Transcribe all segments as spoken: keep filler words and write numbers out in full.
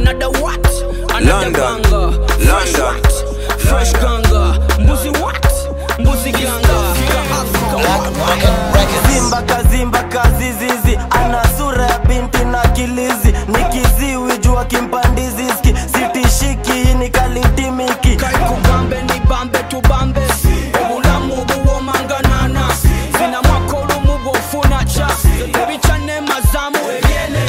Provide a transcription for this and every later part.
another what? Another London. banger. Fresh London. what? Fresh ganga. Mbuzi what? Mbuzi ganga. Zimba kazimba kazizizi, ana sura ya binti na kilizi, nikiziwi jua kimpandiziski, sitishiki ni kalitimiki. Kai kubambe ni bambe tu bambe, obula mugu wo manganana, zina mwakolu mugu funa cha, baby chane mazamu egene.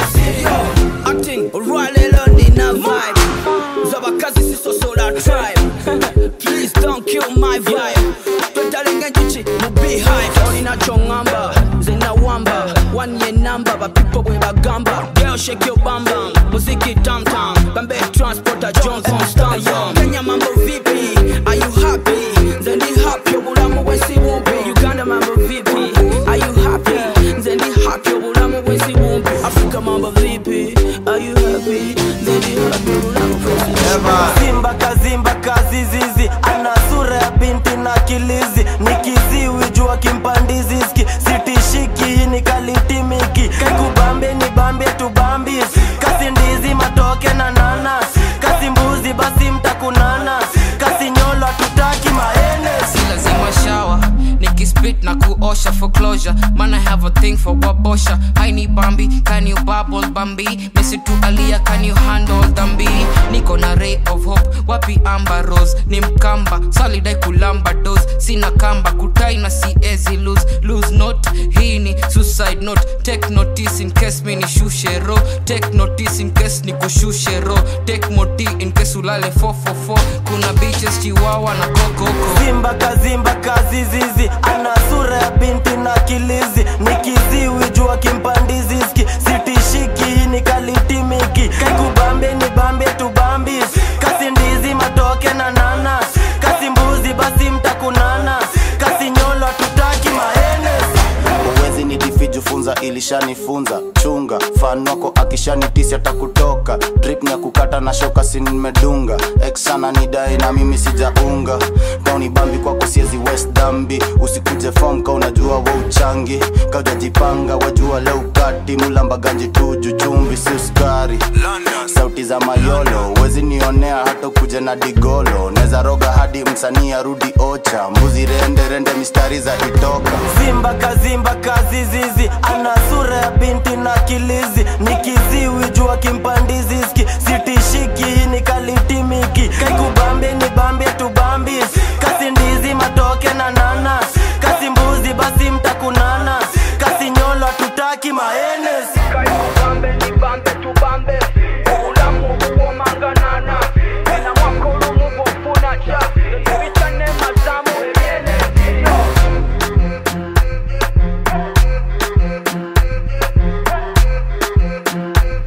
Acting rwale londi na vibe, zaba kazi siso sola tribe. Please don't kill my vibe. Twetalinga nchichi mubi high, tori na chongamba, zina wamba, one year number, but people we bagamba. Girl shake your bam bam, muziki tam tam, bambe transporter John Constant young. Kenya mambo vipi, are you happy? Zendi happy, obulamu wensi wumpi. Uganda mambo vipi, are you happy? Zendi happy, obulamu wensi wumpi. Africa mambo vipi, are you happy? Zendi happy, obulamu wensi wumpi. Zimba kazimba kazizizi, ana sura ya binti na kilizi, nikiziwi jua kimpandiziski, sitishiki ni kalitimiki. Kai kubambe ni bambe tu bambis, kasi ndizi matoke na nanas, kasi mbuzi basi mtakunana, kasi nyolo tutaki maenes. Si lazima shower, nikispit na kuosha for closure. Man I have a thing for wabosha. I need Bambi, can you bubble Bambi? Messi to Alia, can you handle Dambi? Niko na ray of hope, wapi Amber Rose? Ni mkamba, solidai kulamba dose. Sina kamba, kutai na siezi lose. Lose note, hii ni suicide note. Take notice in case mi ni shushero. Take notice in case ni kushushero. Take moti in case ulale four four four. Kuna bitches chihuahua na kokoko. Zimba kazimba kazizizi, ana sura ya binti na kilizi, nikiziwi jua kimpandiziski, sitishiki ni kalitimiki. Kai kubambe ni bambe tu bambis, kasi ndizi matoke na nanas, kasi mbuzi basi mtakunana, kasi nyolo tutaki maenes. Uwezi ni difiju funza ilishanifunza, chunga fan wako akishanitisi atakutoka. Drip ni ya kukata na shoka sini nimedunga, ex sana ni dai na mimi sijaunga. Downi bambi kwako siezi west dambi, usikuje form ka unajua wa uchangi. Kauja jipanga wajua leo kati, mulamba ganji tuju chumbi si uskari. Sauti za mayolo, uwezi nionea hata kuje na digolo. Neza roga hadi msanii arudi ocha, mbuzi rende rende mistari za itoka. Zimba kazimba kazizizi, ana sura ya binti na kilizi, nikiziwi jua kimpandiziski, sitishiki ni kalitimiki. Kai kubambe ni bambe tu bambis, kasi ndizi matoke na nanas, kasi mbuzi basi mtakunana, kasi nyolo tutaki maenes. Kai kubambe ni bambe tu bambe, obula mugu wo manganana, zina mwakolu mugu funa cha, baby chane mazamu egene.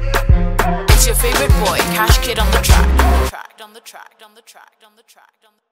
It's your favorite boy, Cash Kid on the track, on the track, on the track, on the track, on the track, on the